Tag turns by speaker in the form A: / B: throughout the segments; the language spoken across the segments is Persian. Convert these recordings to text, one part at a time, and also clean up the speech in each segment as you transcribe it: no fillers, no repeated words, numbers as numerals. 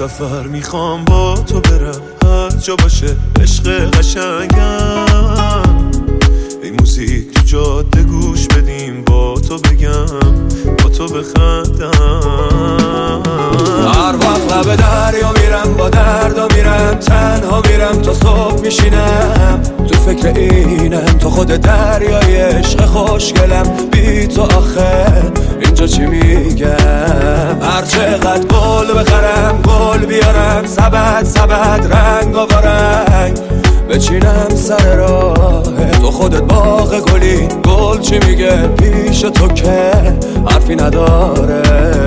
A: سفر میخوام با تو برم، هر جا باشه عشق قشنگم. ای موزیک تو جاده گوش بدیم، با تو بگم با تو بخندم.
B: هر وقت لب دریا میرم با دردا میرم، تنها میرم تا صبح میشینم. تو فکر اینم تو خود دریای عشق خوشگلم. بی تو آخه اینجا چی میگم؟ هر چقدر گل بخرم گل بیارم، سبد سبد رنگ و رنگ بچینم سر راه تو. خودت باغ گلی، گل چی میگه پیش تو که حرفی نداره.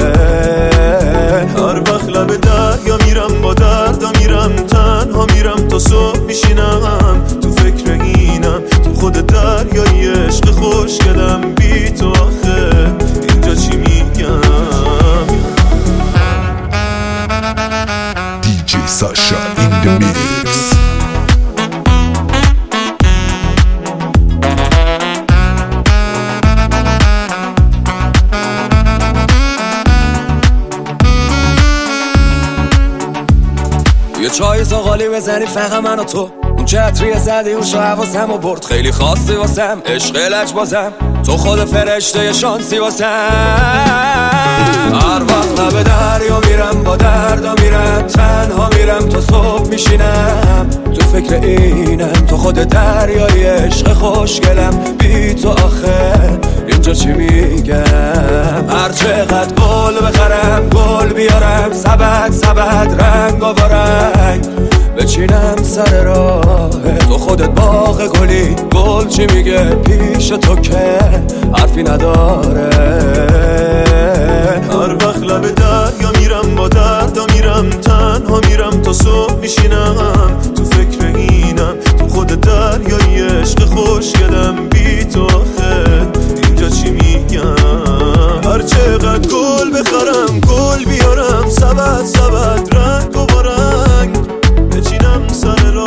A: هر وقت لب دریا میرم با دردا میرم، تنها میرم تا صبح میشینم. تو فکر اینم تو خود دریای عشق خوشگلم. بی تو آخه اینجا چی میگم؟
C: DJ Sasha in the mix.
B: یه چای زغالی بزنی فقط من و تو، اون چتریه زدی اون حواسم و برد. خیلی خاصی واسم عشق لج بازم، تو خود فرشته شانسی واسم. هر وقت لب دریا میرم با دردا میرم، تنها میرم تا صبح میشینم. تو فکر اینم تو خود دریای عشق خوشگلم. بی تو آخه اینجا چی میگم؟ هر چقدر گل بخرم گل بیارم، سبد سبد رنگ و رنگ بچینم سر راه تو. خودت باغ گلی، گل چی میگه پیش تو که حرفی نداره.
A: هر وقت لب دریا میرم با دردا میرم، تنها میرم تا صبح میشینم. تو فکر اینم تو خود دریای عشق خوشگلم. بی تو آخه اینجا چی میگم؟ هر چقدر گل بخرم گل بیارم، سبد سبد رنگ و رنگ بچینم سر راه